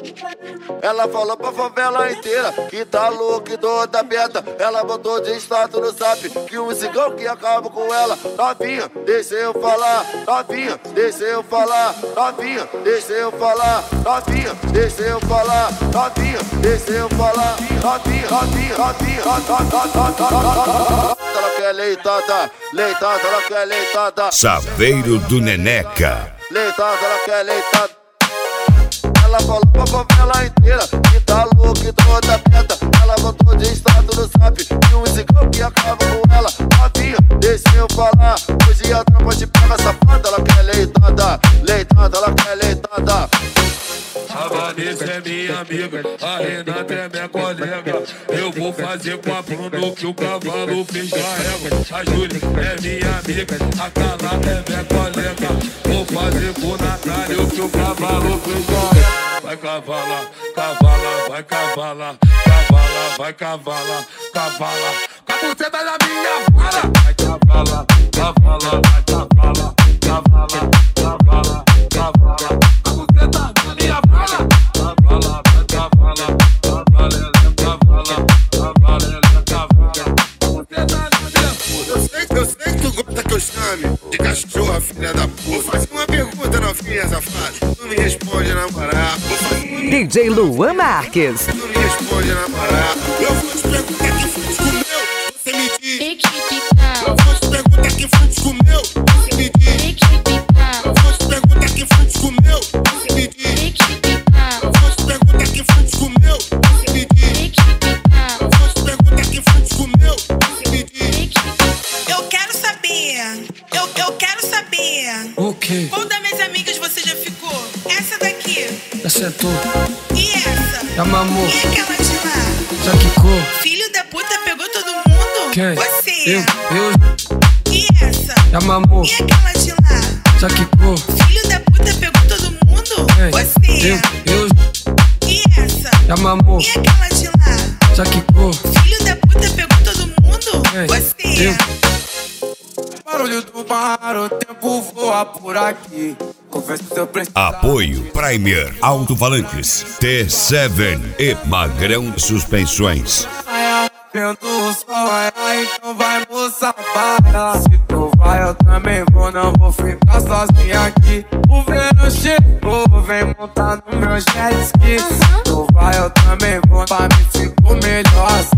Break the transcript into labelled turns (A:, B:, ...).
A: Ela falou pra favela inteira que tá louca e toda aberta. Ela botou de status no zap que um cigão que acaba com ela. Novinha, deixa eu falar. Novinha, deixa eu falar. Novinha, deixa eu falar. Novinha, deixa eu falar. Novinha, deixa eu falar. Novinha, novinha, novinha, novinha. Ela quer leitada, leitada, ela quer leitada.
B: Chaveiro do Neneca.
A: Leitada, ela quer leitada. Ela falou pra favela inteira que tá louca e toda aberta. Ela botou de status no zap que um cigão que acaba com ela. Novinha, deixa eu falar. Hoje a tropa te pega safada. Ela quer leitada, leitada, ela quer leitada.
C: A Vanessa é minha amiga, a Renata é minha colega. Eu vou fazer com a Bruno que o cavalo fez da régua. A Júlia é minha amiga, a Carla é minha colega. Vou fazer com o Natália que o cavalo fez da régua. Vai cavalar, cavala, vai cavalar, cavala, vai cavalar, cavala. Com a buceta da minha fala. Vai cavalar, cavala, vai cavalar, cavala, cavala, cavala. Com a buceta da minha fala. Cavala, vai cavalar, cavala, cavala, cavala, cavala. Com a buceta da minha fala.
D: Eu sei que tu gosta que eu chame de cachorra, filha da puta. Vou fazer uma pergunta, novinha safada. Tu me responde na moral.
E: DJ Luan Marques.
D: Tu me responde na moral. Eu vou te perguntar que frutos comeu, você me diz. Eu vou te perguntar que frutos comeu, você me diz. Eu vou te perguntar que frutos comeu, você me diz. Eu vou te perguntar que frutos comeu, você me diz. Eu vou te perguntar que frutos comeu, você me diz.
F: Eu quero saber, eu quero saber.
C: O quê?
F: Qual das minhas amigas você já ficou? Essa daqui.
C: Essa é tu.
F: E essa?
C: Já mamou.
F: E aquela de lá?
C: Já quicou.
F: Filho da puta pegou todo mundo?
C: Quem?
F: Você.
C: Eu.
F: E essa?
C: Já mamou.
F: E aquela de lá?
C: Já quicou.
F: Filho da puta pegou todo mundo?
C: Quem?
F: Você.
C: Eu.
F: E essa?
C: Já mamou.
F: E aquela de lá?
C: Já quicou.
F: Filho da puta pegou todo mundo?
C: Quem?
F: Você.
G: Barulho do mar, o tempo voa por aqui. Confesso que eu preciso.
B: Apoio Premier Alto-Falantes, T7 e Magrão Suspensões.
G: Vendo o sol, então vai moça baia. Se tu vai, eu também vou, não vou ficar sozinha aqui. O verão chegou, vem montar no meu jet ski. Se tu vai, eu também vou, pra mim ficou melhor